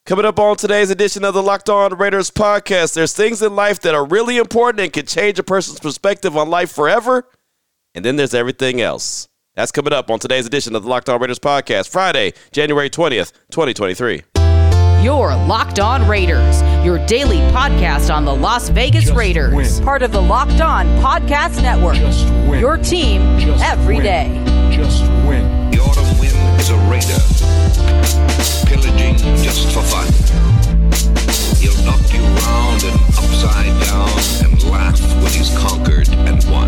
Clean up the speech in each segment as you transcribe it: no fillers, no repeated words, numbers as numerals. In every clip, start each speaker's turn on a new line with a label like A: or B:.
A: Coming up on today's edition of the Locked On Raiders podcast, there's things in life that are really important and can change a person's perspective on life forever. And then there's everything else. That's coming up on today's edition of the Locked On Raiders podcast, Friday, January 20th, 2023.
B: You're Locked On Raiders, your daily podcast on the Las Vegas Raiders.
C: Win.
B: Part of the Locked On Podcast Network.
C: Just win.
B: Your team every day.
C: Just win.
D: The autumn wind is a raider, pillaging just for fun. He'll knock you round and upside down and laugh when he's conquered and won.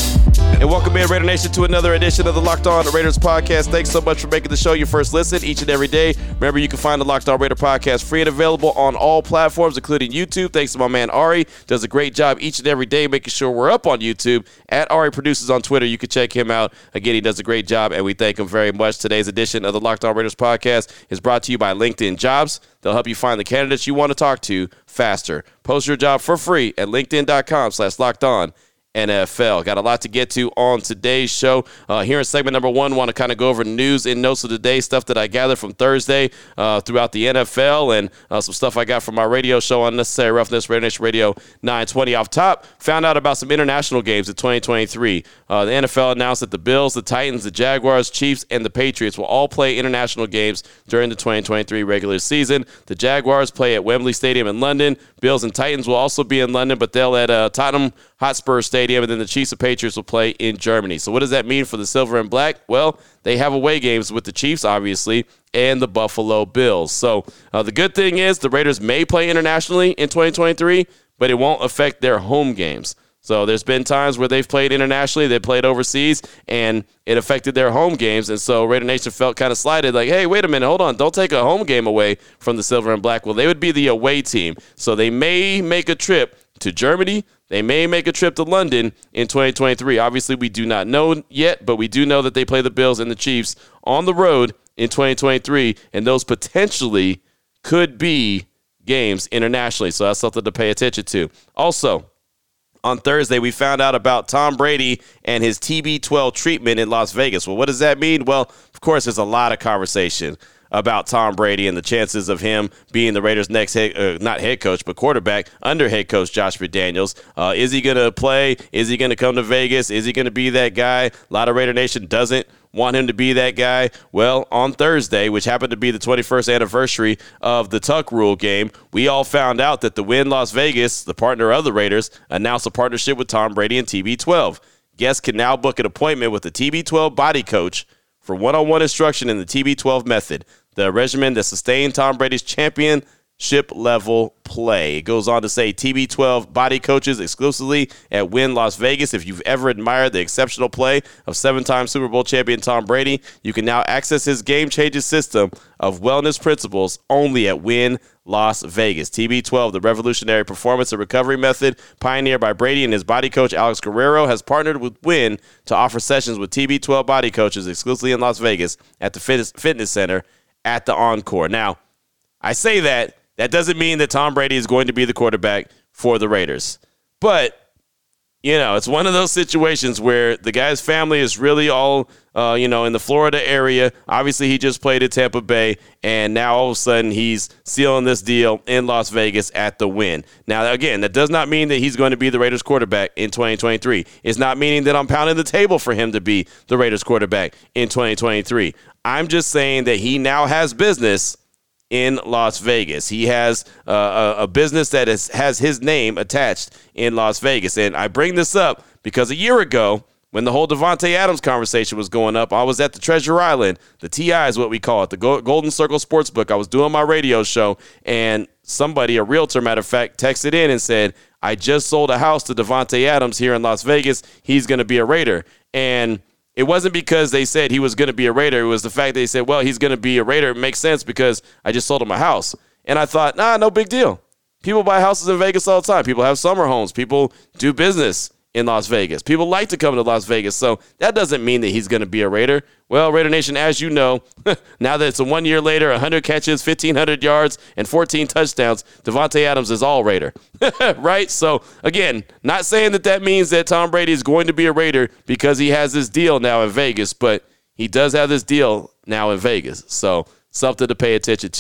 A: And welcome in, Raider Nation, to another edition of the Locked On Raiders podcast. Thanks so much for making the show your first listen each and every day. Remember, you can find the Locked On Raider podcast free and available on all platforms, including YouTube. Thanks to my man Ari. Does a great job each and every day making sure we're up on YouTube. At Ari Produces on Twitter. You can check him out. Again, he does a great job, and we thank him very much. Today's edition of the Locked On Raiders podcast is brought to you by LinkedIn Jobs. They'll help you find the candidates you want to talk to faster. Post your job for free at linkedin.com/lockedon. NFL. Got a lot to get to on today's show. Here in segment number one, want to kind of go over news and notes of the day, stuff that I gathered from Thursday throughout the NFL, and some stuff I got from my radio show on Unnecessary Roughness, Raider Nation Radio 920. Off top, found out about some international games in 2023. The NFL announced that the Bills, the Titans, the Jaguars, Chiefs, and the Patriots will all play international games during the 2023 regular season. The Jaguars play at Wembley Stadium in London. Bills and Titans will also be in London, but they'll at Tottenham Hotspur Stadium, and then the Chiefs and Patriots will play in Germany. So what does that mean for the Silver and Black? Well, they have away games with the Chiefs, obviously, and the Buffalo Bills. So the good thing is the Raiders may play internationally in 2023, but it won't affect their home games. So there's been times where they've played internationally, they played overseas, and it affected their home games. And so Raider Nation felt kind of slighted, like, hey, wait a minute, hold on, don't take a home game away from the Silver and Black. Well, they would be the away team. So they may make a trip to Germany. They may make a trip to London in 2023. Obviously, we do not know yet, but we do know that they play the Bills and the Chiefs on the road in 2023, and those potentially could be games internationally. So that's something to pay attention to. Also, on Thursday, we found out about Tom Brady and his TB12 treatment in Las Vegas. Well, what does that mean? Well, of course, there's a lot of conversation about Tom Brady and the chances of him being the Raiders' next not head coach, but quarterback under head coach Josh McDaniels. Is he going to play? Is he going to come to Vegas? Is he going to be that guy? A lot of Raider Nation doesn't want him to be that guy. Well, on Thursday, which happened to be the 21st anniversary of the Tuck Rule game, we all found out that the Wynn Las Vegas, the partner of the Raiders, announced a partnership with Tom Brady and TB12. Guests can now book an appointment with the TB12 body coach for one-on-one instruction in the TB12 method, the regimen that sustained Tom Brady's championship-level play. It goes on to say TB12 body coaches exclusively at Wynn Las Vegas. If you've ever admired the exceptional play of seven-time Super Bowl champion Tom Brady, you can now access his game-changing system of wellness principles only at Wynn Las Vegas. TB12, the revolutionary performance and recovery method pioneered by Brady and his body coach Alex Guerrero, has partnered with Wynn to offer sessions with TB12 body coaches exclusively in Las Vegas at the fitness center at the Encore. Now, I say that doesn't mean that Tom Brady is going to be the quarterback for the Raiders. But, you know, it's one of those situations where the guy's family is really all, in the Florida area. Obviously, he just played at Tampa Bay, and now all of a sudden he's sealing this deal in Las Vegas at the Wynn. Now, again, that does not mean that he's going to be the Raiders quarterback in 2023. It's not meaning that I'm pounding the table for him to be the Raiders quarterback in 2023. I'm just saying that he now has business in Las Vegas. He has a business that has his name attached in Las Vegas. And I bring this up because a year ago, when the whole Davante Adams conversation was going up, I was at the Treasure Island. The TI is what we call it, the Golden Circle Sportsbook. I was doing my radio show, and somebody, a realtor, matter of fact, texted in and said, I just sold a house to Davante Adams here in Las Vegas. He's going to be a Raider. And it wasn't because they said he was going to be a Raider. It was the fact they said, well, he's going to be a Raider. It makes sense because I just sold him a house. And I thought, no big deal. People buy houses in Vegas all the time. People have summer homes. People do business in Las Vegas. People like to come to Las Vegas. So that doesn't mean that he's going to be a Raider. Well, Raider Nation, as you know, now that it's 1 year later, 100 catches, 1,500 yards, and 14 touchdowns, Davante Adams is all Raider, right? So, again, not saying that means that Tom Brady is going to be a Raider because he has this deal now in Vegas, but he does have this deal now in Vegas. So, something to pay attention to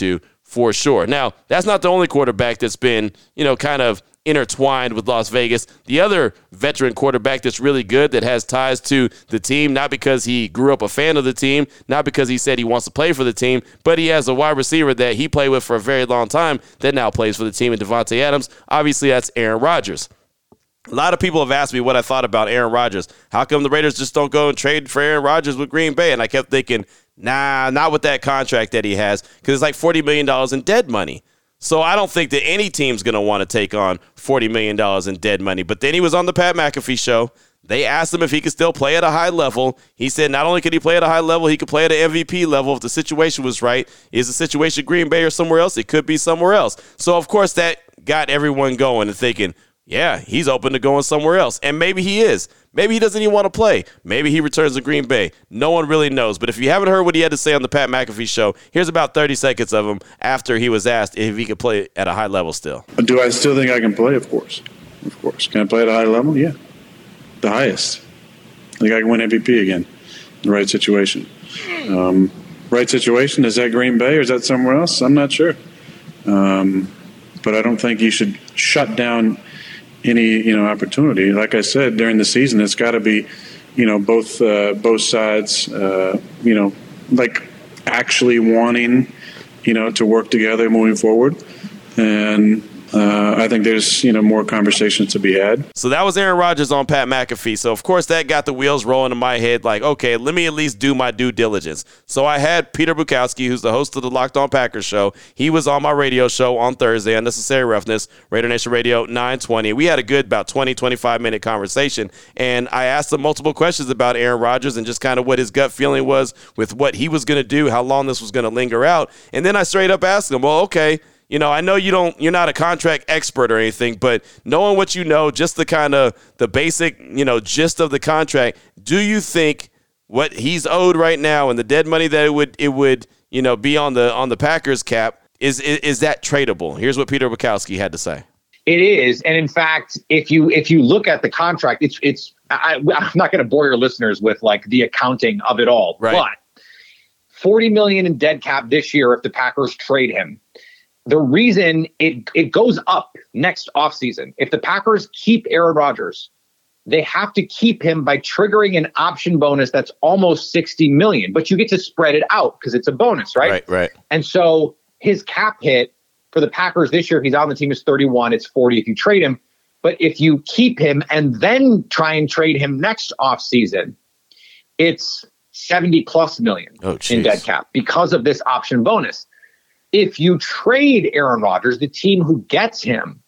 A: for sure. Now, that's not the only quarterback that's been, kind of intertwined with Las Vegas. The other veteran quarterback that's really good, that has ties to the team, not because he grew up a fan of the team, not because he said he wants to play for the team, but he has a wide receiver that he played with for a very long time that now plays for the team in Davante Adams. Obviously, that's Aaron Rodgers. A lot of people have asked me what I thought about Aaron Rodgers. How come the Raiders just don't go and trade for Aaron Rodgers with Green Bay? And I kept thinking, nah, not with that contract that he has, because it's like $40 million in dead money. So I don't think that any team's going to want to take on $40 million in dead money. But then he was on the Pat McAfee show. They asked him if he could still play at a high level. He said not only could he play at a high level, he could play at an MVP level if the situation was right. Is the situation Green Bay or somewhere else? It could be somewhere else. So, of course, that got everyone going and thinking, yeah, he's open to going somewhere else. And maybe he is. Maybe he doesn't even want to play. Maybe he returns to Green Bay. No one really knows. But if you haven't heard what he had to say on the Pat McAfee show, here's about 30 seconds of him after he was asked if he could play at a high level still.
C: Do I still think I can play? Of course. Of course. Can I play at a high level? Yeah. The highest. I think I can win MVP again. The right situation. Right situation, is that Green Bay or is that somewhere else? I'm not sure. But I don't think you should shut down any opportunity. Like I said, during the season, it's got to be both sides like actually wanting to work together moving forward. And I think there's more conversations to be had.
A: So that was Aaron Rodgers on Pat McAfee. So of course that got the wheels rolling in my head. Like, okay, let me at least do my due diligence. So I had Peter Bukowski, who's the host of the Locked On Packers show. He was on my radio show on Thursday, Unnecessary Roughness, Raider Nation Radio 920. We had a good about 25 minute conversation, and I asked him multiple questions about Aaron Rodgers and just kind of what his gut feeling was with what he was going to do, how long this was going to linger out. And then I straight up asked him, well, okay, I know you're not a contract expert or anything, but knowing what you know, just the kind of the basic, gist of the contract, do you think what he's owed right now and the dead money that it would be on the Packers cap is that tradable? Here's what Peter Bukowski had to say.
E: It is, and in fact, if you look at the contract, I'm not going to bore your listeners with like the accounting of it all, right. But $40 million in dead cap this year if the Packers trade him. The reason it goes up next offseason, if the Packers keep Aaron Rodgers, they have to keep him by triggering an option bonus that's almost $60 million, but you get to spread it out because it's a bonus, right?
A: Right.
E: And so his cap hit for the Packers this year, he's on the team, is 31. It's 40 if you trade him. But if you keep him and then try and trade him next offseason, it's $70+ million in dead cap because of this option bonus. If you trade Aaron Rodgers, the team who gets him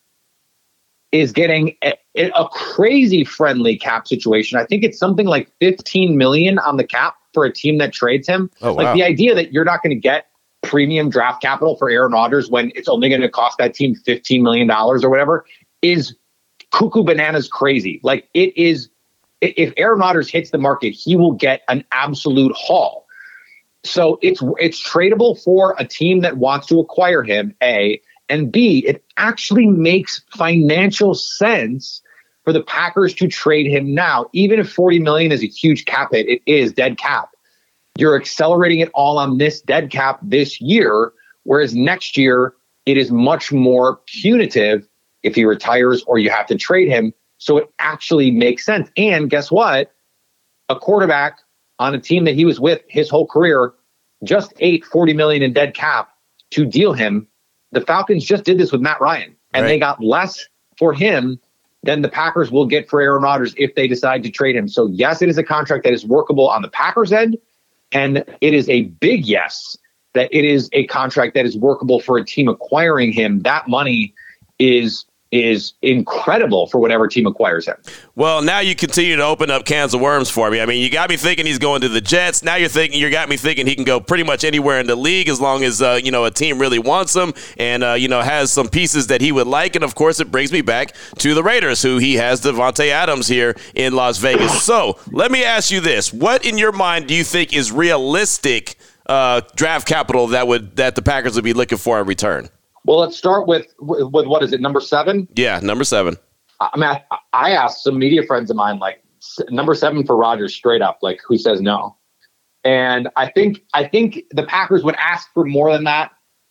E: is getting a crazy friendly cap situation. I think it's something like $15 million on the cap for a team that trades him. Oh, wow. Like the idea that you're not going to get premium draft capital for Aaron Rodgers when it's only going to cost that team $15 million or whatever is cuckoo bananas crazy. Like it is, if Aaron Rodgers hits the market, he will get an absolute haul. So it's tradable for a team that wants to acquire him, A, and B, it actually makes financial sense for the Packers to trade him now. Even if $40 million is a huge cap hit, it is dead cap. You're accelerating it all on this dead cap this year, whereas next year it is much more punitive if he retires or you have to trade him. So it actually makes sense. And guess what? A quarterback on a team that he was with his whole career just ate $40 million in dead cap to deal him. The Falcons just did this with Matt Ryan, and they got less for him than the Packers will get for Aaron Rodgers if they decide to trade him. So yes, it is a contract that is workable on the Packers end, and it is a big yes that it is a contract that is workable for a team acquiring him. That money is incredible for whatever team acquires him.
A: Well, now you continue to open up cans of worms for me. I mean, you got me thinking he's going to the Jets. Now you got me thinking he can go pretty much anywhere in the league as long as, a team really wants him and, has some pieces that he would like. And, of course, it brings me back to the Raiders, who he has Davante Adams here in Las Vegas. So let me ask you this. What, in your mind, do you think is realistic draft capital that the Packers would be looking for in return?
E: Well, let's start with what is it, number 7?
A: Yeah, number 7.
E: I mean, I asked some media friends of mine, like, number 7 for Rodgers straight up, like, who says no? And I think the Packers would ask for more than that,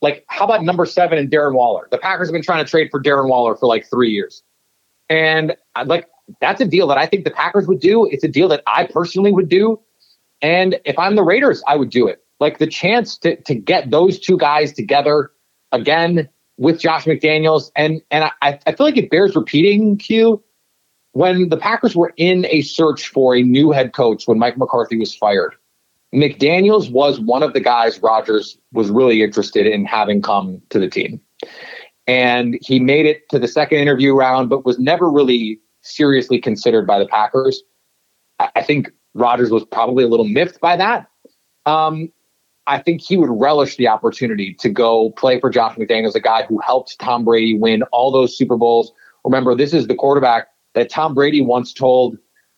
E: Like, how about number 7 and Darren Waller? The Packers have been trying to trade for Darren Waller for like 3 years. And like, that's a deal that I think the Packers would do. It's a deal that I personally would do. And if I'm the Raiders, I would do it. Like, the chance to get those two guys together again with Josh McDaniels. And I feel like it bears repeating, Q, when the Packers were in a search for a new head coach when Mike McCarthy was fired, McDaniels was one of the guys Rodgers was really interested in having come to the team. And he made it to the second interview round, but was never really seriously considered by the Packers. I think Rodgers was probably a little miffed by that. I think he would relish the opportunity to go play for Josh McDaniels, a guy who helped Tom Brady win all those Super Bowls. Remember, this is the quarterback that Tom Brady once told,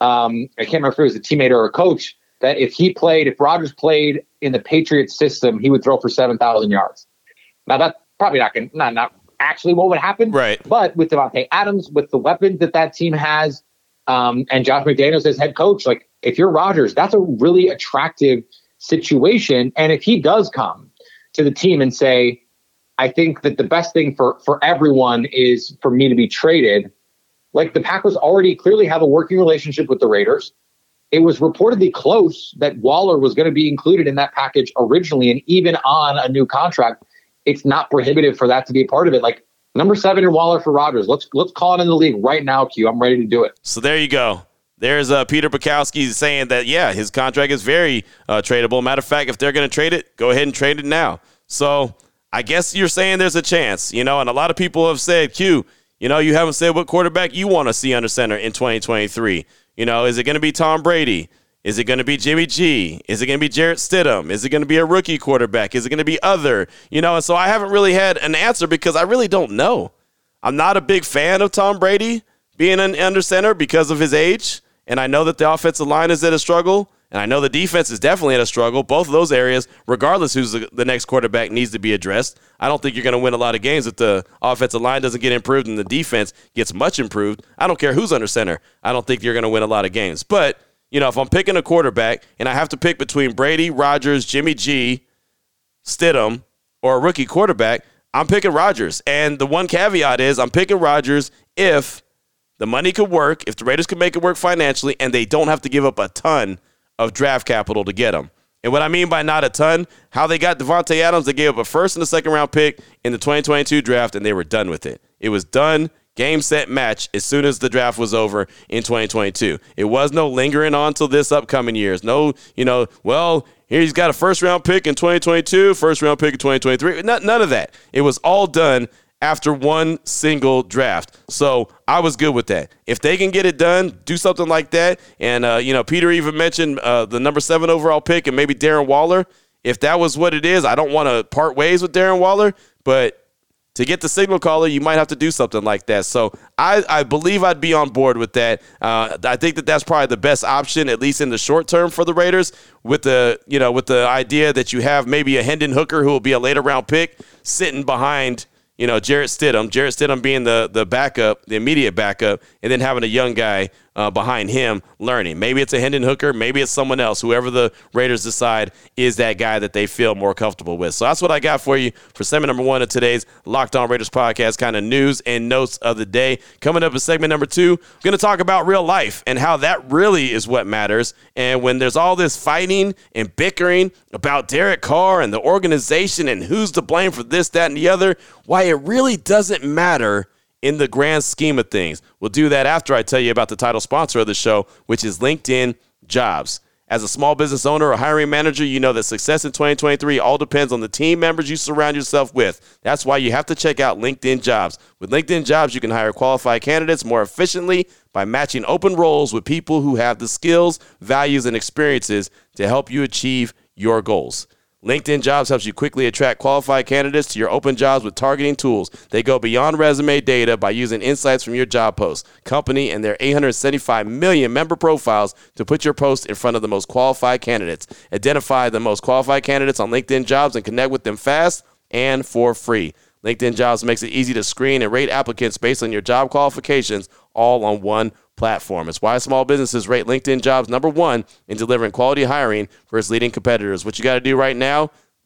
E: I can't remember if it was a teammate or a coach, that if Rodgers played in the Patriots system, he would throw for 7,000 yards. Now, that's probably not actually what would happen.
A: Right.
E: But with Devontae Adams, with the weapons that team has, and Josh McDaniels as head coach, like, if you're Rodgers, that's a really attractive situation. And if he does come to the team and say, I think that the best thing for everyone is for me to be traded, like, the Packers already clearly have a working relationship with the Raiders. It was reportedly close that Waller was going to be included in that package originally, and even on a new contract, it's not prohibitive for that to be a part of it. Like, number 7 and Waller for Rodgers. Let's call it in the league right now, Q. I'm ready to do it.
A: So there you go. There's Peter Bukowski saying that, yeah, his contract is very tradable. Matter of fact, if they're going to trade it, go ahead and trade it now. So I guess you're saying there's a chance, and a lot of people have said, Q, you haven't said what quarterback you want to see under center in 2023. Is it going to be Tom Brady? Is it going to be Jimmy G? Is it going to be Jarrett Stidham? Is it going to be a rookie quarterback? Is it going to be other? And so I haven't really had an answer because I really don't know. I'm not a big fan of Tom Brady being an under center because of his age. And I know that the offensive line is at a struggle. And I know the defense is definitely at a struggle. Both of those areas, regardless who's the next quarterback, needs to be addressed. I don't think you're going to win a lot of games if the offensive line doesn't get improved and the defense gets much improved. I don't care who's under center. I don't think you're going to win a lot of games. But, if I'm picking a quarterback and I have to pick between Brady, Rodgers, Jimmy G, Stidham, or a rookie quarterback, I'm picking Rodgers. And the one caveat is I'm picking Rodgers if the money could work, if the Raiders can make it work financially, and they don't have to give up a ton of draft capital to get him. And what I mean by not a ton, how they got Devontae Adams, they gave up a first and a second round pick in the 2022 draft, and they were done with it. It was done, game, set, match as soon as the draft was over in 2022. It was no lingering on till this upcoming years. No, well, here he's got a first round pick in 2022, first round pick in 2023. None of that. It was all done after one single draft. So I was good with that. If they can get it done, do something like that. And, Peter even mentioned the number 7 overall pick and maybe Darren Waller. If that was what it is, I don't want to part ways with Darren Waller, but to get the signal caller, you might have to do something like that. So I believe I'd be on board with that. I think that's probably the best option, at least in the short term for the Raiders, with the idea that you have maybe a Hendon Hooker who will be a later round pick sitting behind Jarrett Stidham being the backup, the immediate backup, and then having a young guy behind him learning. Maybe it's a Hendon Hooker. Maybe it's someone else. Whoever the Raiders decide is that guy that they feel more comfortable with. So that's what I got for you for segment number 1 of today's Locked On Raiders podcast, kind of news and notes of the day. Coming up in segment number 2, we're going to talk about real life and how that really is what matters. And when there's all this fighting and bickering about Derek Carr and the organization and who's to blame for this, that, and the other, why it really doesn't matter in the grand scheme of things. We'll do that after I tell you about the title sponsor of the show, which is LinkedIn Jobs. As a small business owner or hiring manager, you know that success in 2023 all depends on the team members you surround yourself with. That's why you have to check out LinkedIn Jobs. With LinkedIn Jobs, you can hire qualified candidates more efficiently by matching open roles with people who have the skills, values, and experiences to help you achieve your goals. LinkedIn Jobs helps you quickly attract qualified candidates to your open jobs with targeting tools. They go beyond resume data by using insights from your job post, company, and their 875 million member profiles to put your post in front of the most qualified candidates. Identify the most qualified candidates on LinkedIn Jobs and connect with them fast and for free. LinkedIn Jobs makes it easy to screen and rate applicants based on your job qualifications, all on one platform. It's why small businesses rate LinkedIn Jobs number 1 in delivering quality hiring for its leading competitors. What you got to do right now,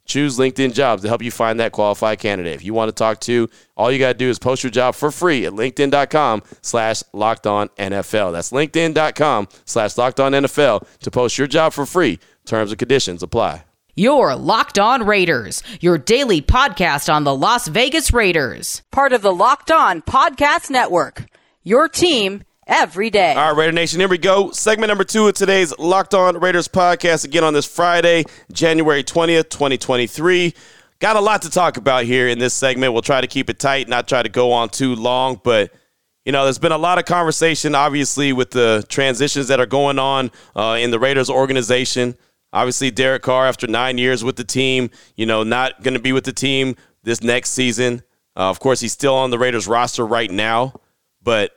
A: choose LinkedIn Jobs to help you find that qualified candidate. If you want to talk to, all you got to do is post your job for free at linkedin.com/LockedOnNFL. That's linkedin.com/LockedOnNFL to post your job for free. Terms and conditions apply.
B: Your Locked On Raiders, your daily podcast on the Las Vegas Raiders. Part of the Locked On Podcast Network, your team every day.
A: All right, Raider Nation, here we go. Segment number 2 of today's Locked On Raiders podcast, again on this Friday, January 20th, 2023. Got a lot to talk about here in this segment. We'll try to keep it tight, not try to go on too long, but there's been a lot of conversation, obviously, with the transitions that are going on in the Raiders organization. Obviously, Derek Carr, after 9 years with the team, not going to be with the team this next season. Of course, he's still on the Raiders roster right now, but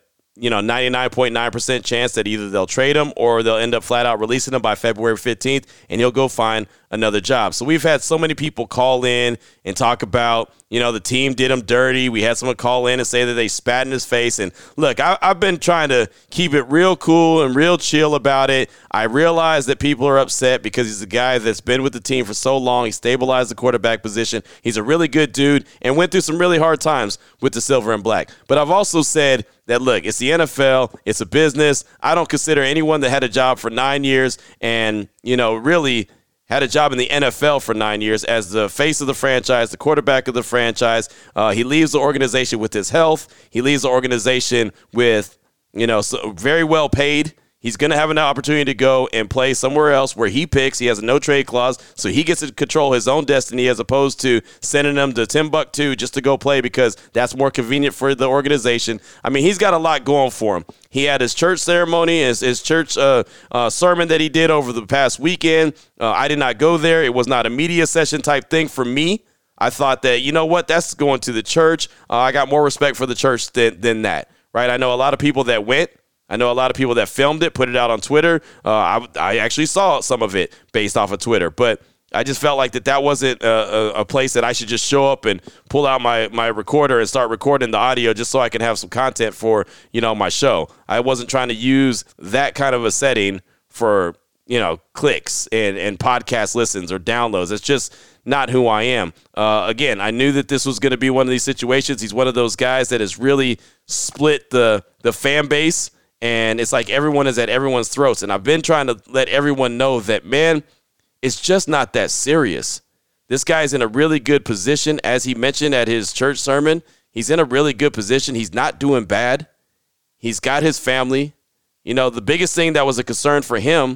A: 99.9% chance that either they'll trade him or they'll end up flat out releasing him by February 15th, and he'll go find another job. So we've had so many people call in and talk about, the team did him dirty. We had someone call in and say that they spat in his face. And look, I've been trying to keep it real cool and real chill about it. I realize that people are upset because he's a guy that's been with the team for so long. He stabilized the quarterback position. He's a really good dude and went through some really hard times with the silver and black. But I've also said that, look, it's the NFL. It's a business. I don't consider anyone that had a job for 9 years and, really had a job in the NFL for 9 years as the face of the franchise, the quarterback of the franchise. He leaves the organization with his health. He leaves the organization with, so very well paid. He's going to have an opportunity to go and play somewhere else where he picks. He has a no-trade clause, so he gets to control his own destiny as opposed to sending him to Timbuktu just to go play because that's more convenient for the organization. I mean, he's got a lot going for him. He had his church ceremony, his church sermon that he did over the past weekend. I did not go there. It was not a media session type thing for me. I thought that, that's going to the church. I got more respect for the church than that, right? I know a lot of people that went. I know a lot of people that filmed it, put it out on Twitter. I actually saw some of it based off of Twitter, but I just felt like that wasn't a place that I should just show up and pull out my recorder and start recording the audio just so I can have some content for, my show. I wasn't trying to use that kind of a setting for, clicks and podcast listens or downloads. It's just not who I am. Again, I knew that this was going to be one of these situations. He's one of those guys that has really split the fan base. And it's like everyone is at everyone's throats. And I've been trying to let everyone know that, man, it's just not that serious. This guy's in a really good position. As he mentioned at his church sermon, he's in a really good position. He's not doing bad. He's got his family. The biggest thing that was a concern for him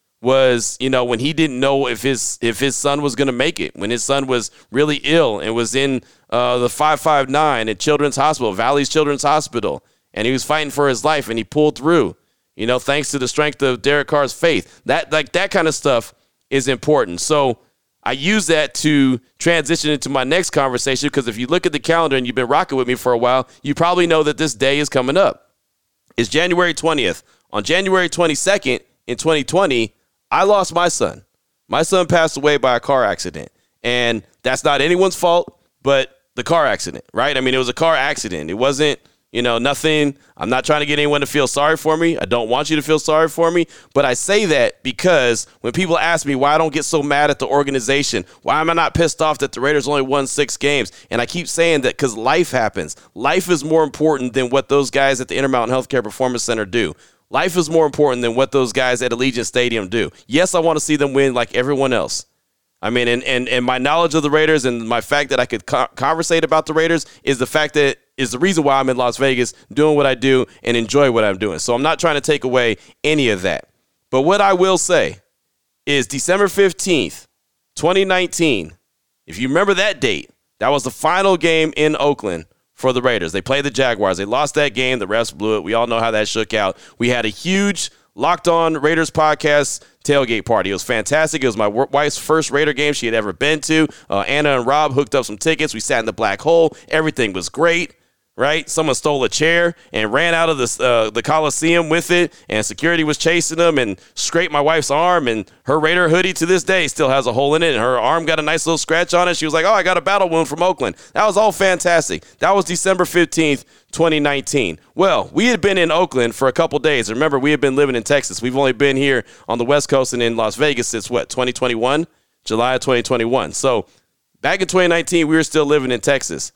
A: was, when he didn't know if his son was going to make it, when his son was really ill and was in the 559 at Children's Hospital, Valley's Children's Hospital. And he was fighting for his life, and he pulled through, thanks to the strength of Derek Carr's faith. That kind of stuff is important. So I use that to transition into my next conversation because if you look at the calendar and you've been rocking with me for a while, you probably know that this day is coming up. It's January 20th. On January 22nd in 2020, I lost my son. My son passed away by a car accident, and that's not anyone's fault but the car accident, right? I mean, it was a car accident. It wasn't nothing. I'm not trying to get anyone to feel sorry for me. I don't want you to feel sorry for me. But I say that because when people ask me why I don't get so mad at the organization, why am I not pissed off that the Raiders only won 6 games? And I keep saying that because life happens. Life is more important than what those guys at the Intermountain Healthcare Performance Center do. Life is more important than what those guys at Allegiant Stadium do. Yes, I want to see them win like everyone else. I mean, and my knowledge of the Raiders and my fact that I could conversate about the Raiders is the fact that is the reason why I'm in Las Vegas doing what I do and enjoy what I'm doing. So I'm not trying to take away any of that. But what I will say is December 15th, 2019, if you remember that date, that was the final game in Oakland for the Raiders. They played the Jaguars. They lost that game. The refs blew it. We all know how that shook out. We had a huge Locked On Raiders podcast tailgate party. It was fantastic. It was my wife's first Raider game she had ever been to. Anna and Rob hooked up some tickets. We sat in the black hole. Everything was great, right? Someone stole a chair and ran out of the Coliseum with it, and security was chasing them and scraped my wife's arm, and her Raider hoodie to this day still has a hole in it, and her arm got a nice little scratch on it. She was like, oh, I got a battle wound from Oakland. That was all fantastic. That was December 15th, 2019. Well, we had been in Oakland for a couple days. Remember, we had been living in Texas. We've only been here on the West Coast and in Las Vegas since, 2021? July of 2021. So back in 2019, we were still living in Texas.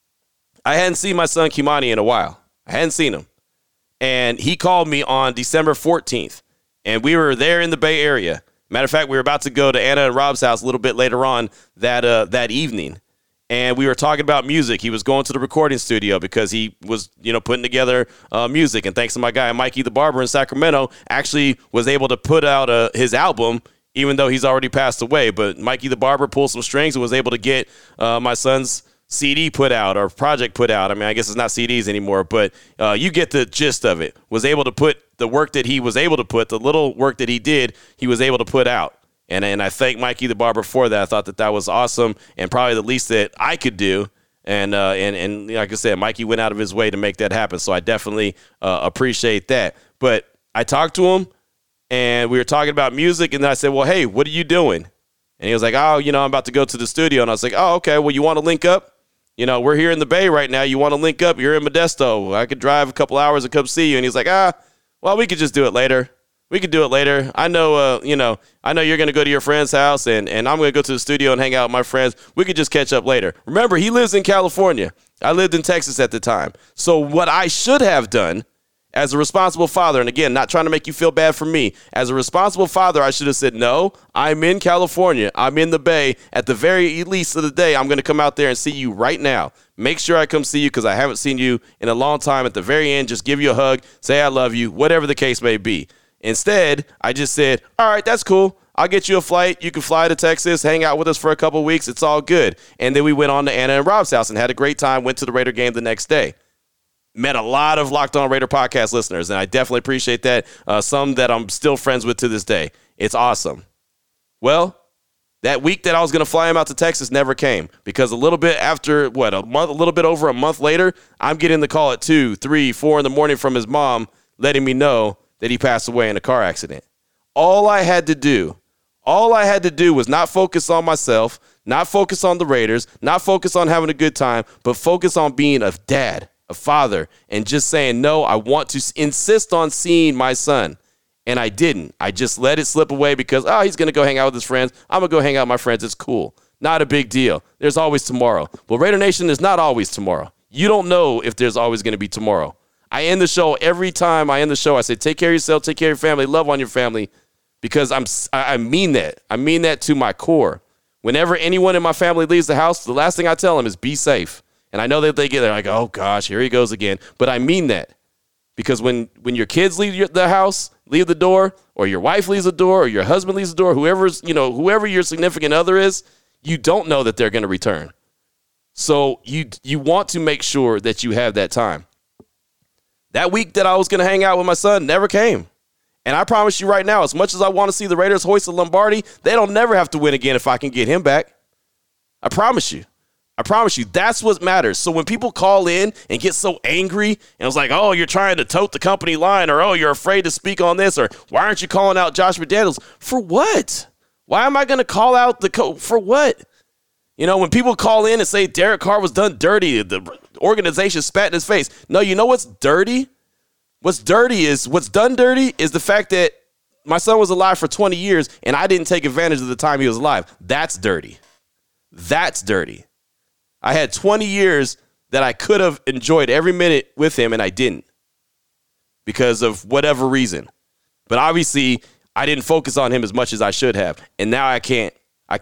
A: I hadn't seen my son Kimani in a while. I hadn't seen him. And he called me on December 14th. And we were there in the Bay Area. Matter of fact, we were about to go to Anna and Rob's house a little bit later on that evening. And we were talking about music. He was going to the recording studio because he was, putting together music. And thanks to my guy, Mikey the Barber in Sacramento, actually was able to put out his album, even though he's already passed away. But Mikey the Barber pulled some strings and was able to get my son's CD put out or project put out. I mean, I guess it's not CDs anymore, but you get the gist of it. Was able to put the work that he was able to put, the little work that he was able to put out. And I thank Mikey the Barber for that. I thought that was awesome and probably the least that I could do. And like I said, Mikey went out of his way to make that happen. So I definitely appreciate that. But I talked to him and we were talking about music. And then I said, well, hey, what are you doing? And he was like, oh, I'm about to go to the studio. And I was like, oh, okay, well, you want to link up? We're here in the Bay right now. You want to link up? You're in Modesto. I could drive a couple hours and come see you. And he's like, well, we could just do it later. We could do it later. I know, I know you're going to go to your friend's house and I'm going to go to the studio and hang out with my friends. We could just catch up later. Remember, he lives in California. I lived in Texas at the time. So what I should have done as a responsible father, and again, not trying to make you feel bad for me, as a responsible father, I should have said, no, I'm in California. I'm in the Bay. At the very least of the day, I'm going to come out there and see you right now. Make sure I come see you because I haven't seen you in a long time. At the very end, just give you a hug, say I love you, whatever the case may be. Instead, I just said, all right, that's cool. I'll get you a flight. You can fly to Texas, hang out with us for a couple of weeks. It's all good. And then we went on to Anna and Rob's house and had a great time, went to the Raider game the next day. Met a lot of Locked On Raider podcast listeners, and I definitely appreciate that. Some that I'm still friends with to this day. It's awesome. Well, that week that I was going to fly him out to Texas never came because a little bit after, a little bit over a month later, I'm getting the call at 2, 3, 4 in the morning from his mom letting me know that he passed away in a car accident. All I had to do was not focus on myself, not focus on the Raiders, not focus on having a good time, but focus on being a dad, a father, and just saying, no, I want to insist on seeing my son. And I didn't. I just let it slip away because, he's going to go hang out with his friends. I'm going to go hang out with my friends. It's cool. Not a big deal. There's always tomorrow. Well, Raider Nation is not always tomorrow. You don't know if there's always going to be tomorrow. I end the show every time I end the show. I say, take care of yourself, take care of your family, love on your family, because I mean that. I mean that to my core. Whenever anyone in my family leaves the house, the last thing I tell them is be safe. And I know that they get there like, oh gosh, here he goes again. But I mean that because when your kids leave the house, leave the door, or your wife leaves the door, or your husband leaves the door, whoever your significant other is, you don't know that they're going to return. So you want to make sure that you have that time. That week that I was going to hang out with my son never came. And I promise you right now, as much as I want to see the Raiders hoist the Lombardi, they don't never have to win again if I can get him back. I promise you. That's what matters. So when people call in and get so angry and it's like, oh, you're trying to tote the company line, or oh, you're afraid to speak on this, or why aren't you calling out Josh McDaniels? For what? Why am I going to call out for what? When people call in and say Derek Carr was done dirty, the organization spat in his face. No, you know what's dirty? What's done dirty is the fact that my son was alive for 20 years and I didn't take advantage of the time he was alive. That's dirty. That's dirty. I had 20 years that I could have enjoyed every minute with him and I didn't because of whatever reason. But obviously I didn't focus on him as much as I should have. And now I can't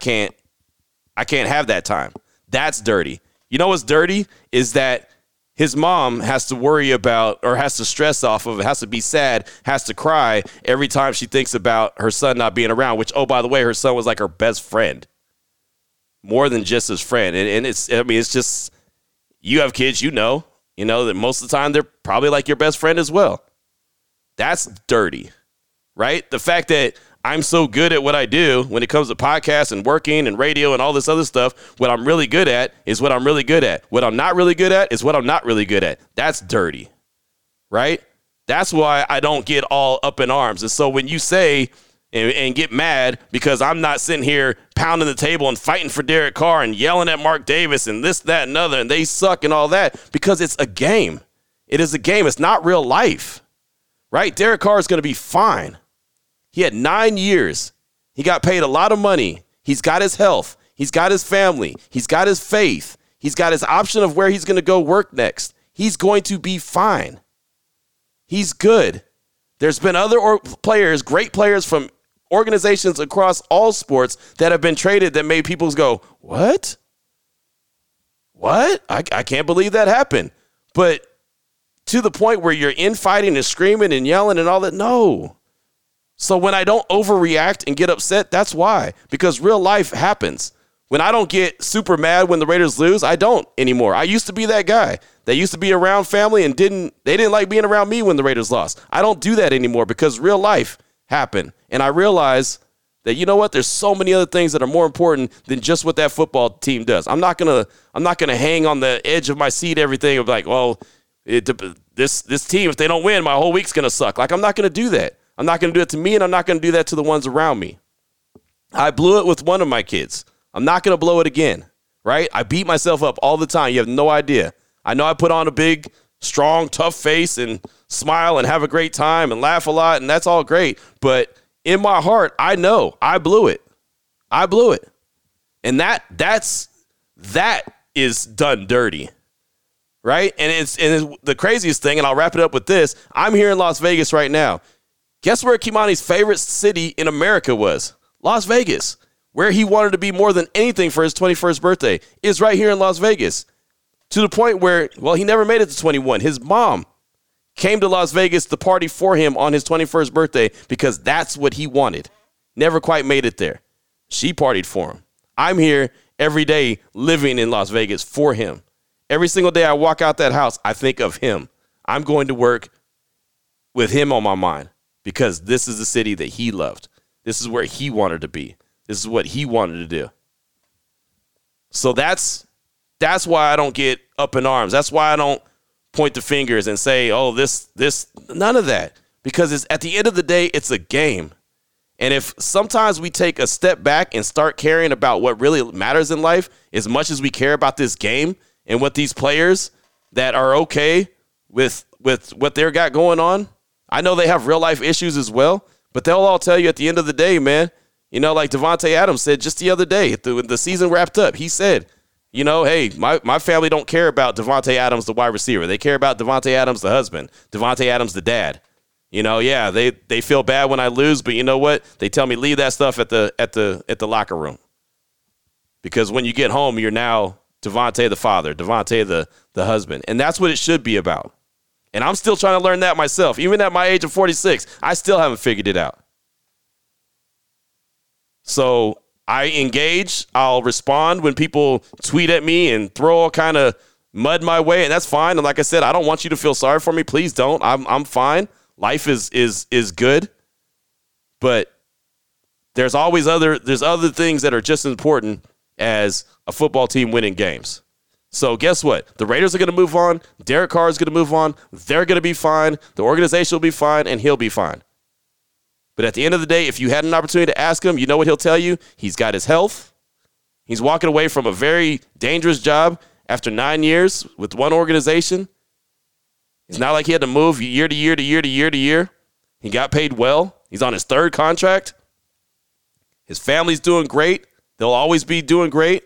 A: have that time. That's dirty. You know what's dirty is that his mom has to worry about, or has to stress off of, has to be sad, has to cry every time she thinks about her son not being around, which, oh, by the way, her son was like her best friend. More than just his friend. And it's just, you have kids, you know that most of the time they're probably like your best friend as well. That's dirty, right? The fact that I'm so good at what I do when it comes to podcasts and working and radio and all this other stuff. What I'm really good at is what I'm really good at. What I'm not really good at is what I'm not really good at. That's dirty, right? That's why I don't get all up in arms. And so when you say and get mad because I'm not sitting here pounding the table and fighting for Derek Carr and yelling at Mark Davis and this, that, and other, and they suck and all that, because it's a game. It is a game. It's not real life, right? Derek Carr is going to be fine. He had 9 years. He got paid a lot of money. He's got his health. He's got his family. He's got his faith. He's got his option of where he's going to go work next. He's going to be fine. He's good. There's been other players, great players from organizations across all sports that have been traded that made people go, what? What? I can't believe that happened. But to the point where you're infighting and screaming and yelling and all that, no. So when I don't overreact and get upset, that's why. Because real life happens. When I don't get super mad when the Raiders lose, I don't anymore. I used to be that guy that used to be around family and they didn't like being around me when the Raiders lost. I don't do that anymore because real life happened. And I realize that, you know what, there's so many other things that are more important than just what that football team does. I'm not gonna hang on the edge of my seat everything of like, well, this team, if they don't win, my whole week's gonna suck. Like, I'm not gonna do that. I'm not gonna do it to me, and I'm not gonna do that to the ones around me. I blew it with one of my kids. I'm not going to blow it again, right? I beat myself up all the time. You have no idea. I know I put on a big, strong, tough face and smile and have a great time and laugh a lot, and that's all great. But in my heart, I know I blew it. I blew it. And that is done dirty, right? And it's the craziest thing, and I'll wrap it up with this. I'm here in Las Vegas right now. Guess where Kimani's favorite city in America was? Las Vegas. Where he wanted to be more than anything for his 21st birthday is right here in Las Vegas. To the point where, well, he never made it to 21. His mom came to Las Vegas to party for him on his 21st birthday because that's what he wanted. Never quite made it there. She partied for him. I'm here every day living in Las Vegas for him. Every single day I walk out that house, I think of him. I'm going to work with him on my mind because this is the city that he loved. This is where he wanted to be. This is what he wanted to do. So that's why I don't get up in arms. That's why I don't point the fingers and say, oh, this, none of that. Because it's, at the end of the day, it's a game. And if sometimes we take a step back and start caring about what really matters in life as much as we care about this game and what these players that are okay with what they've got going on, I know they have real life issues as well, but they'll all tell you at the end of the day, man, you know, like Davante Adams said just the other day, when the season wrapped up, he said, you know, hey, my family don't care about Davante Adams, the wide receiver. They care about Davante Adams, the husband, Davante Adams, the dad. You know, yeah, they feel bad when I lose, but you know what? They tell me leave that stuff at the locker room. Because when you get home, you're now Davante the father, Davante the husband. And that's what it should be about. And I'm still trying to learn that myself. Even at my age of 46, I still haven't figured it out. So I engage. I'll respond when people tweet at me and throw all kind of mud my way, and that's fine. And like I said, I don't want you to feel sorry for me. Please don't. I'm fine. Life is good. But there's always other things that are just as important as a football team winning games. So guess what? The Raiders are going to move on. Derek Carr is going to move on. They're going to be fine. The organization will be fine, and he'll be fine. But at the end of the day, if you had an opportunity to ask him, you know what he'll tell you? He's got his health. He's walking away from a very dangerous job after 9 years with one organization. It's not like he had to move year to year to year to year to year. He got paid well. He's on his third contract. His family's doing great. They'll always be doing great.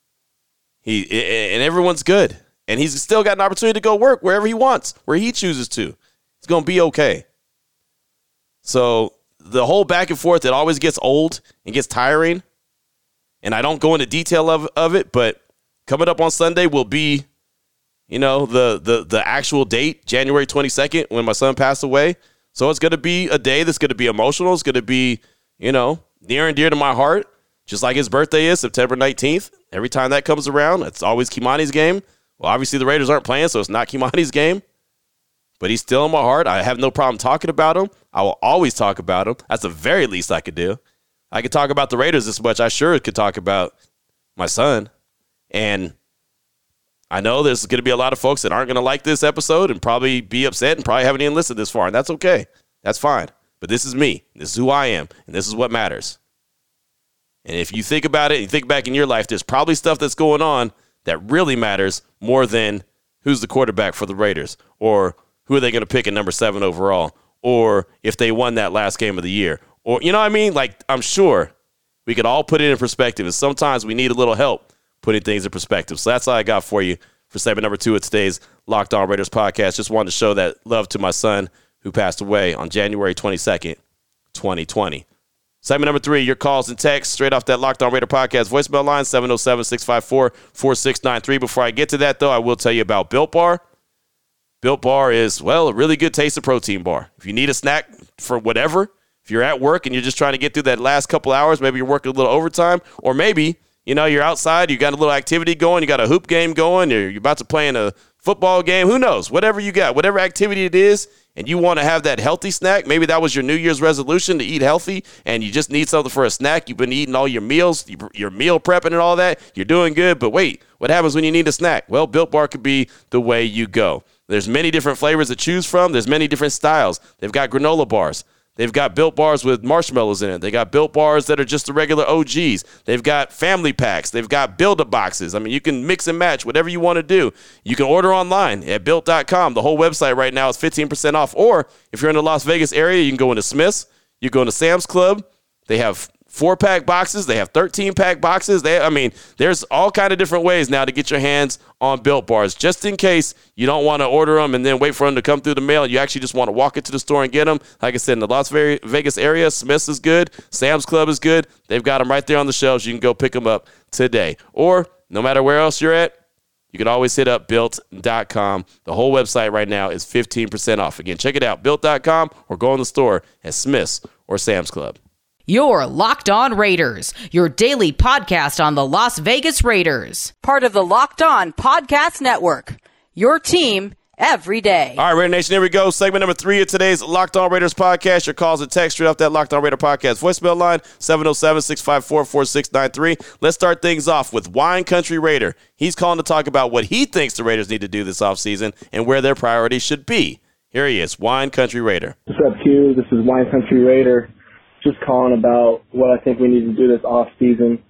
A: And everyone's good. And he's still got an opportunity to go work wherever he wants, where he chooses to. It's going to be okay. So the whole back and forth, it always gets old and gets tiring. And I don't go into detail of it, but coming up on Sunday will be, you know, the actual date, January 22nd, when my son passed away. So it's going to be a day that's going to be emotional. It's going to be, you know, near and dear to my heart, just like his birthday is September 19th. Every time that comes around, it's always Kimani's game. Well, obviously the Raiders aren't playing, so it's not Kimani's game. But he's still in my heart. I have no problem talking about him. I will always talk about him. That's the very least I could do. I could talk about the Raiders this much. I sure could talk about my son. And I know there's going to be a lot of folks that aren't going to like this episode and probably be upset and probably haven't even listened this far. And that's okay. That's fine. But this is me. This is who I am. And this is what matters. And if you think about it, you think back in your life, there's probably stuff that's going on that really matters more than who's the quarterback for the Raiders, or who are they going to pick at number 7 overall, or if they won that last game of the year, or, you know what I mean? Like, I'm sure We could all put it in perspective, and sometimes we need a little help putting things in perspective. So that's all I got for you for segment number 2 of today's Locked On Raiders podcast. Just wanted to show that love to my son who passed away on January 22nd, 2020. Segment number 3, your calls and texts straight off that Locked On Raider podcast voicemail line, 707-654-4693. Before I get to that, though, I will tell you about Built Bar. Built Bar is, well, a really good taste of protein bar. If you need a snack for whatever, if you're at work and you're just trying to get through that last couple hours, maybe you're working a little overtime, or maybe, you're outside, you got a little activity going, you got a hoop game going, or you're about to play in a football game, who knows, whatever you got, whatever activity it is, and you want to have that healthy snack, maybe that was your New Year's resolution to eat healthy, and you just need something for a snack. You've been eating all your meals, your meal prepping and all that. You're doing good, but wait, what happens when you need a snack? Well, Built Bar could be the way you go. There's many different flavors to choose from. There's many different styles. They've got granola bars. They've got Built Bars with marshmallows in it. They got Built Bars that are just the regular OGs. They've got family packs. They've got Build-A boxes. I mean, you can mix and match whatever you want to do. You can order online at Built.com. The whole website right now is 15% off. Or if you're in the Las Vegas area, you can go into Smith's. You go into Sam's Club. They have 4-pack boxes. They have 13-pack boxes. There's all kind of different ways now to get your hands on Built Bars. Just in case you don't want to order them and then wait for them to come through the mail, you actually just want to walk into the store and get them. Like I said, in the Las Vegas area, Smith's is good. Sam's Club is good. They've got them right there on the shelves. You can go pick them up today. Or no matter where else you're at, you can always hit up Built.com. The whole website right now is 15% off. Again, check it out, Built.com, or go in the store at Smith's or Sam's Club.
B: You're Locked On Raiders, your daily podcast on the Las Vegas Raiders. Part of the Locked On Podcast Network, your team every day.
A: All right, Raider Nation, here we go. Segment number 3 of today's Locked On Raiders podcast. Your calls and text straight off that Locked On Raider podcast voicemail line, 707-654-4693. Let's start things off with Wine Country Raider. He's calling to talk about what he thinks the Raiders need to do this offseason and where their priorities should be. Here he is, Wine Country Raider.
F: What's up, Q? This is Wine Country Raider. Just calling about what I think we need to do this off season.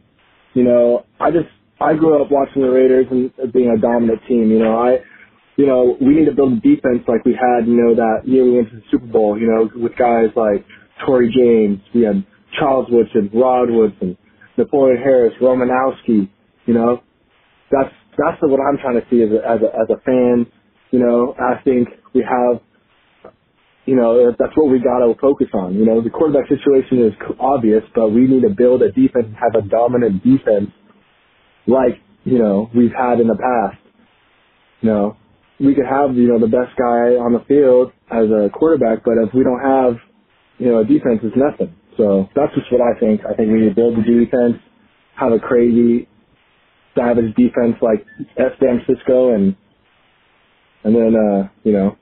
F: I grew up watching the Raiders and being a dominant team. We need to build a defense like we had, that year we went to the Super Bowl, with guys like Torrey James. We had Charles Woodson, Rod Woodson, Napoleon Harris, Romanowski. That's what I'm trying to see as a fan. I think we have. That's what we got to focus on. The quarterback situation is obvious, but we need to build a defense and have a dominant defense like, we've had in the past. We could have, the best guy on the field as a quarterback, but if we don't have, a defense, it's nothing. So that's just what I think. I think we need to build the defense, have a crazy, savage defense like San Francisco, and then,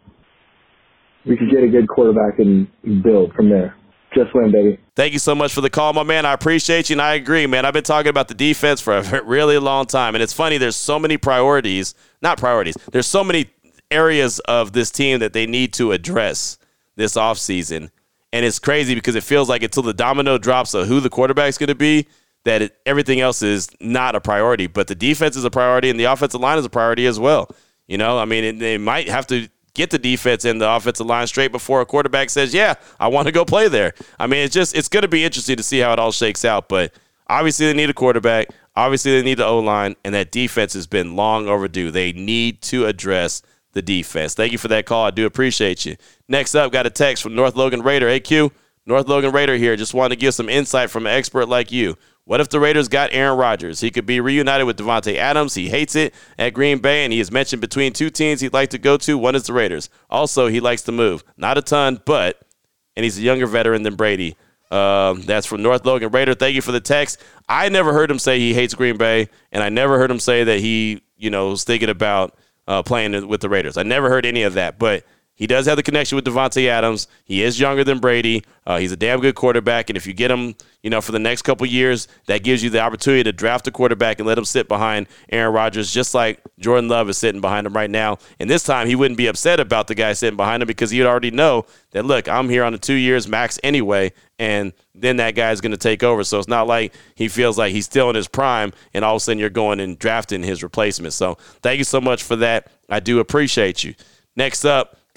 F: we could get a good quarterback and build from there. Just win, baby.
A: Thank you so much for the call, my man. I appreciate you, and I agree, man. I've been talking about the defense for a really long time, and it's funny. There's so many there's so many areas of this team that they need to address this offseason, and it's crazy because it feels like until the domino drops of who the quarterback's going to be, that everything else is not a priority. But the defense is a priority, and the offensive line is a priority as well. They might have to get the defense and the offensive line straight before a quarterback says, yeah, I want to go play there. It's going to be interesting to see how it all shakes out. But obviously they need a quarterback. Obviously they need the O-line. And that defense has been long overdue. They need to address the defense. Thank you for that call. I do appreciate you. Next up, got a text from North Logan Raider. Hey, Q, North Logan Raider here. Just wanted to give some insight from an expert like you. What if the Raiders got Aaron Rodgers? He could be reunited with Davante Adams. He hates it at Green Bay, and he has mentioned between two teams he'd like to go to. One is the Raiders. Also, he likes to move. Not a ton, and he's a younger veteran than Brady. That's from North Logan Raider. Thank you for the text. I never heard him say he hates Green Bay, and I never heard him say that he, was thinking about playing with the Raiders. I never heard any of that, but he does have the connection with Davante Adams. He is younger than Brady. He's a damn good quarterback, and if you get him, for the next couple years, that gives you the opportunity to draft a quarterback and let him sit behind Aaron Rodgers, just like Jordan Love is sitting behind him right now. And this time, he wouldn't be upset about the guy sitting behind him because he'd already know that, look, I'm here on the 2 years max anyway, and then that guy's going to take over. So it's not like he feels like he's still in his prime, and all of a sudden you're going and drafting his replacement. So thank you so much for that. I do appreciate you. Next up,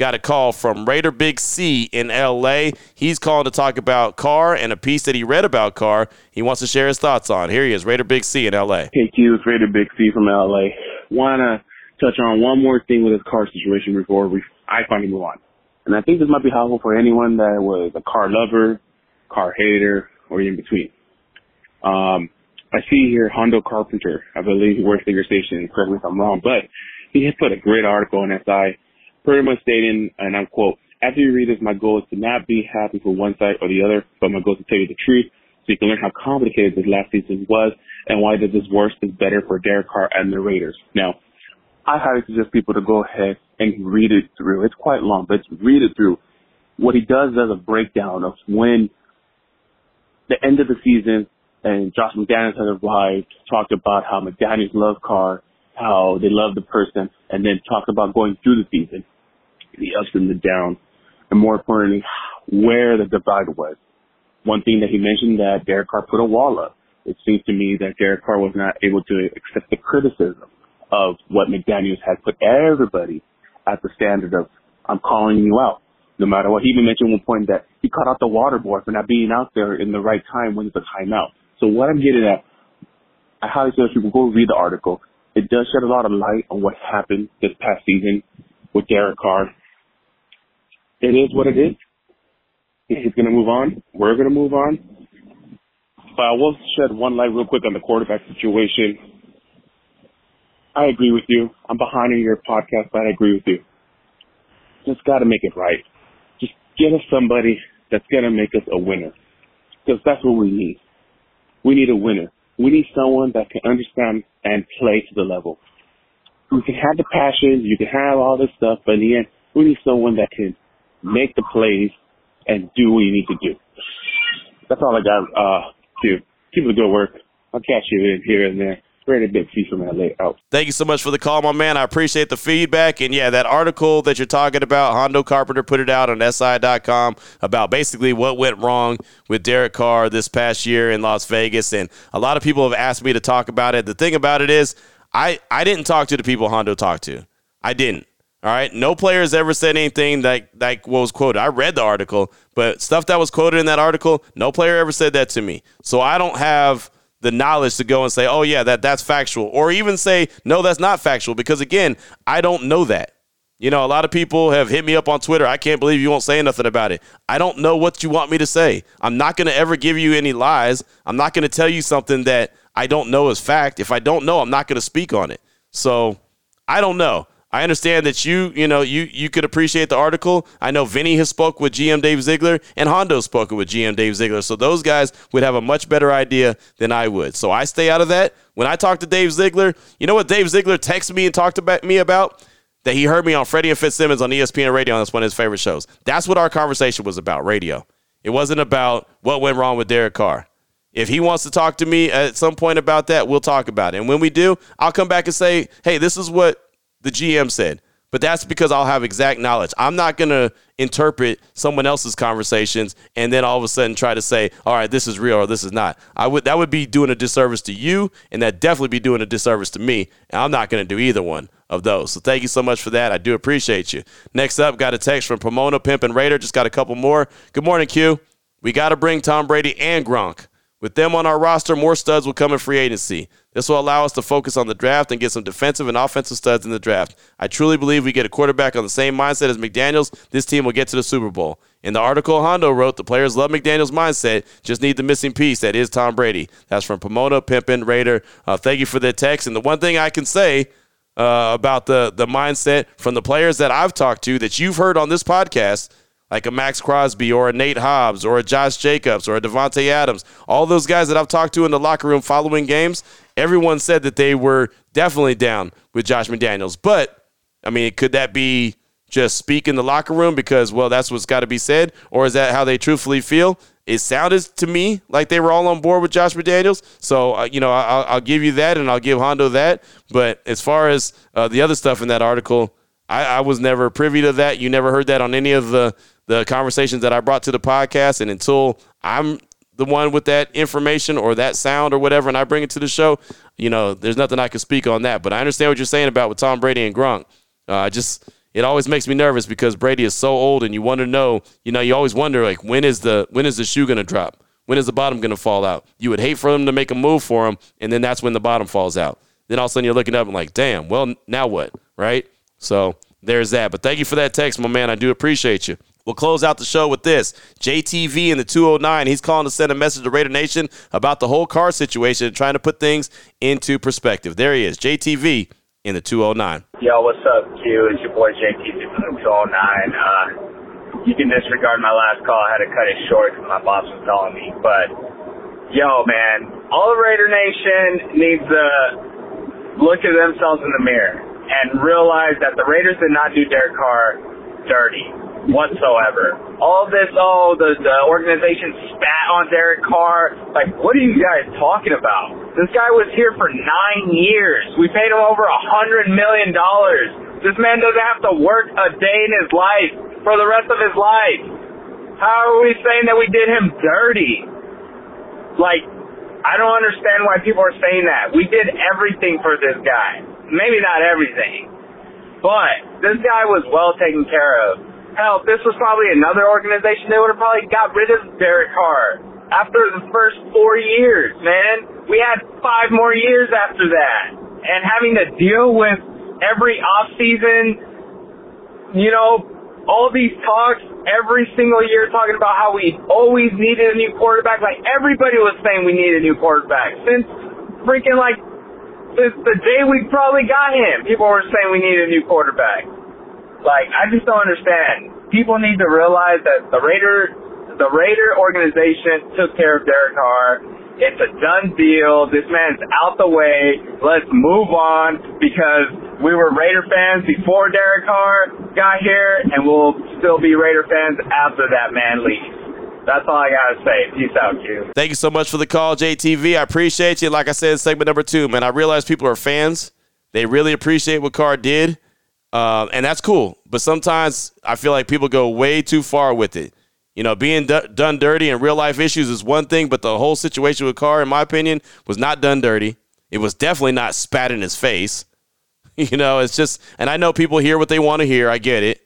A: got a call from Raider Big C in L.A. He's calling to talk about Carr and a piece that he read about Carr he wants to share his thoughts on. Here he is, Raider Big C in L.A.
G: Hey, Q, it's Raider Big C from L.A. Want to touch on one more thing with this Carr situation before I finally move on. And I think this might be helpful for anyone that was a Carr lover, Carr hater, or in between. I see here Hondo Carpenter, I believe he works at your station, correct me if I'm wrong, but he had put a great article on SI, pretty much stating, and I'm quote, after you read this, my goal is to not be happy for one side or the other, but my goal is to tell you the truth so you can learn how complicated this last season was and why this worse is better for Derek Carr and the Raiders. Now, I highly suggest people to go ahead and read it through. It's quite long, but read it through. What he does a breakdown of when the end of the season and Josh McDaniels had arrived, talked about how McDaniels loved Carr, how they loved the person, and then talked about going through the season, the ups and the downs, and more importantly, where the divide was. One thing that he mentioned that Derek Carr put a wall up. It seems to me that Derek Carr was not able to accept the criticism of what McDaniels had put everybody at the standard of, I'm calling you out, no matter what. He even mentioned one point that he cut out the water boy for not being out there in the right time when it's a timeout. So what I'm getting at, I highly suggest people go read the article. It does shed a lot of light on what happened this past season with Derek Carr. It is what it is. He's going to move on. We're going to move on. But I will shed one light real quick on the quarterback situation. I agree with you. I'm behind in your podcast, but I agree with you. Just got to make it right. Just get us somebody that's going to make us a winner. Because that's what we need. We need a winner. We need someone that can understand and play to the level. We can have the passion, you can have all this stuff, but in the end, we need someone that can make the plays and do what you need to do. That's all I got. Keep the good work. I'll catch you in here and there. Ready to see from LA out.
A: Thank you so much for the call, my man. I appreciate the feedback. And, yeah, that article that you're talking about, Hondo Carpenter put it out on SI.com about basically what went wrong with Derek Carr this past year in Las Vegas. And a lot of people have asked me to talk about it. The thing about it is I didn't talk to the people Hondo talked to. I didn't. All right? No player has ever said anything like what was quoted. I read the article, but stuff that was quoted in that article, no player ever said that to me. So I don't have the knowledge to go and say, oh, yeah, that's factual. Or even say, no, that's not factual. Because, again, I don't know that. You know, a lot of people have hit me up on Twitter. I can't believe you won't say nothing about it. I don't know what you want me to say. I'm not going to ever give you any lies. I'm not going to tell you something that I don't know is fact. If I don't know, I'm not going to speak on it. So I don't know. I understand that you could appreciate the article. I know Vinny has spoke with GM Dave Ziegler, and Hondo's spoken with GM Dave Ziegler. So those guys would have a much better idea than I would. So I stay out of that. When I talk to Dave Ziegler, you know what Dave Ziegler texted me and talked about me about? That he heard me on Freddie and Fitzsimmons on ESPN Radio, and that's one of his favorite shows. That's what our conversation was about, radio. It wasn't about what went wrong with Derek Carr. If he wants to talk to me at some point about that, we'll talk about it. And when we do, I'll come back and say, hey, this is what the GM said. But that's because I'll have exact knowledge. I'm not going to interpret someone else's conversations and then all of a sudden try to say, all right, this is real or this is not. That would be doing a disservice to you, and that'd definitely be doing a disservice to me. And I'm not going to do either one of those. So thank you so much for that. I do appreciate you. Next up, got a text from Pomona Pimp and Raider. Just got a couple more. Good morning, Q. We got to bring Tom Brady and Gronk. With them on our roster, more studs will come in free agency. This will allow us to focus on the draft and get some defensive and offensive studs in the draft. I truly believe we get a quarterback on the same mindset as McDaniels, this team will get to the Super Bowl. In the article, Hondo wrote, the players love McDaniels' mindset, just need the missing piece, that is Tom Brady. That's from Pomona Pimpin' Raider. Thank you for the text. And the one thing I can say about the mindset from the players that I've talked to that you've heard on this podcast, like a Max Crosby or a Nate Hobbs or a Josh Jacobs or a Devontae Adams, all those guys that I've talked to in the locker room following games, everyone said that they were definitely down with Josh McDaniels. But, I mean, could that be just speak in the locker room because, well, that's what's got to be said? Or is that how they truthfully feel? It sounded to me like they were all on board with Josh McDaniels. So, I'll give you that and I'll give Hondo that. But as far as the other stuff in that article, I was never privy to that. You never heard that on any of the conversations that I brought to the podcast. And until I'm the one with that information or that sound or whatever, and I bring it to the show, there's nothing I can speak on that. But I understand what you're saying about with Tom Brady and Gronk. it always makes me nervous because Brady is so old, and you want to know, you always wonder, like, when is the shoe going to drop? When is the bottom going to fall out? You would hate for them to make a move for him, and then that's when the bottom falls out. Then all of a sudden you're looking up and like, damn, well, now what, right? So there's that. But thank you for that text, my man. I do appreciate you. We'll close out the show with this. JTV in the 209, he's calling to send a message to Raider Nation about the whole car situation and trying to put things into perspective. There he is, JTV in the 209.
H: Yo, what's up, Q? It's your boy JTV from the 209. You can disregard my last call. I had to cut it short because my boss was calling me. But, yo, man, all of Raider Nation needs to look at themselves in the mirror and realize that the Raiders did not do Derek Carr dirty whatsoever. All this, the organization spat on Derek Carr. Like, what are you guys talking about? This guy was here for 9 years. We paid him over $100 million. This man doesn't have to work a day in his life for the rest of his life. How are we saying that we did him dirty? Like, I don't understand why people are saying that. We did everything for this guy. Maybe not everything, but this guy was well taken care of. Hell, if this was probably another organization, they would have probably got rid of Derek Carr after the first 4 years, man. We had 5 more years after that. And having to deal with every offseason, all these talks every single year talking about how we always needed a new quarterback. Like, everybody was saying we need a new quarterback. Since the day we probably got him, people were saying we need a new quarterback. Like, I just don't understand. People need to realize that the Raider organization took care of Derek Carr. It's a done deal. This man's out the way. Let's move on because we were Raider fans before Derek Carr got here, and we'll still be Raider fans after that man leaves. That's all I got to say. Peace out, Q.
A: Thank you so much for the call, JTV. I appreciate you. Like I said in segment number 2, man, I realize people are fans. They really appreciate what Carr did, and that's cool. But sometimes I feel like people go way too far with it. Being done dirty and real-life issues is one thing, but the whole situation with Carr, in my opinion, was not done dirty. It was definitely not spat in his face. It's just – and I know people hear what they want to hear. I get it.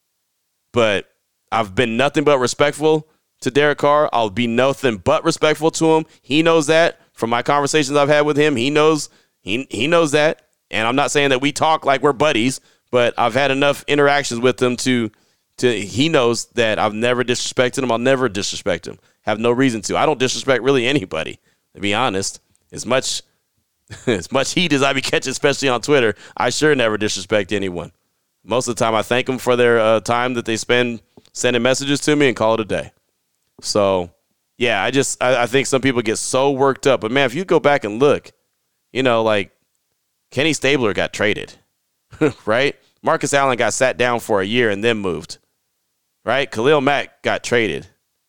A: But I've been nothing but respectful to Derek Carr. I'll be nothing but respectful to him. He knows that from my conversations I've had with him. He knows that. And I'm not saying that we talk like we're buddies, but I've had enough interactions with him to he knows that I've never disrespected him. I'll never disrespect him. Have no reason to. I don't disrespect really anybody, to be honest. As much heat as I be catching, especially on Twitter, I sure never disrespect anyone. Most of the time, I thank them for their time that they spend sending messages to me and call it a day. So, yeah, I think some people get so worked up. But, man, if you go back and look, like Kenny Stabler got traded, right? Marcus Allen got sat down for a year and then moved. Right? Khalil Mack got traded.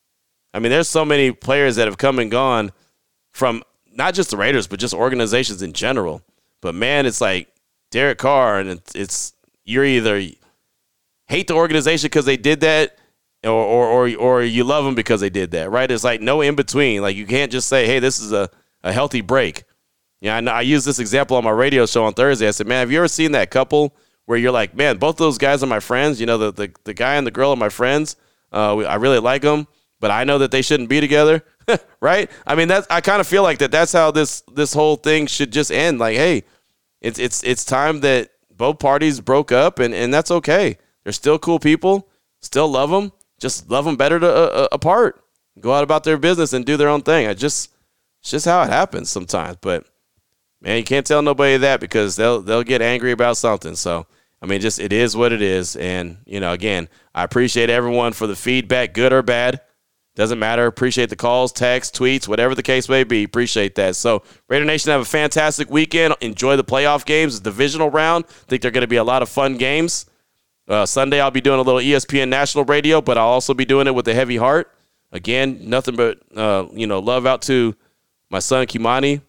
A: I mean, there's so many players that have come and gone from not just the Raiders, but just organizations in general. But, man, it's like Derek Carr, and it's you're either hate the organization because they did that or you love them because they did that, right? It's like no in-between. Like, you can't just say, hey, this is a healthy break. I used this example on my radio show on Thursday. I said, man, have you ever seen that couple where you're like, man, both those guys are my friends. The guy and the girl are my friends. I really like them, but I know that they shouldn't be together, right? I mean, I kind of feel like that's how this whole thing should just end. Like, hey, it's time that both parties broke up, and that's okay. They're still cool people, still love them, just love them better apart. Go out about their business and do their own thing. It's just how it happens sometimes. But man, you can't tell nobody that because they'll get angry about something. So, I mean, just it is what it is. And, again, I appreciate everyone for the feedback, good or bad. Doesn't matter. Appreciate the calls, texts, tweets, whatever the case may be. Appreciate that. So, Raider Nation, have a fantastic weekend. Enjoy the playoff games, the divisional round. I think they're going to be a lot of fun games. Sunday, I'll be doing a little ESPN National Radio, but I'll also be doing it with a heavy heart. Again, nothing but, love out to my son, Kimani.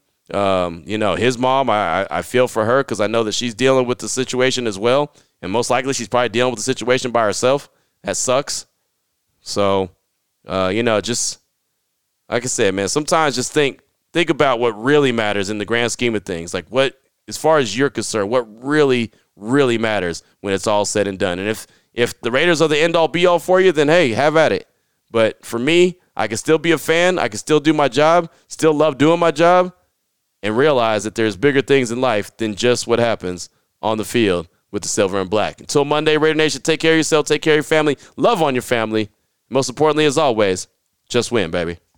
A: His mom, I feel for her because I know that she's dealing with the situation as well. And most likely she's probably dealing with the situation by herself. That sucks. So, just like I said, man, sometimes just think about what really matters in the grand scheme of things. Like what, as far as you're concerned, what really really matters when it's all said and done. And if the Raiders are the end-all, be-all for you, then, hey, have at it. But for me, I can still be a fan. I can still do my job, still love doing my job, and realize that there's bigger things in life than just what happens on the field with the silver and black. Until Monday, Raider Nation, take care of yourself, take care of your family, love on your family. Most importantly, as always, just win, baby.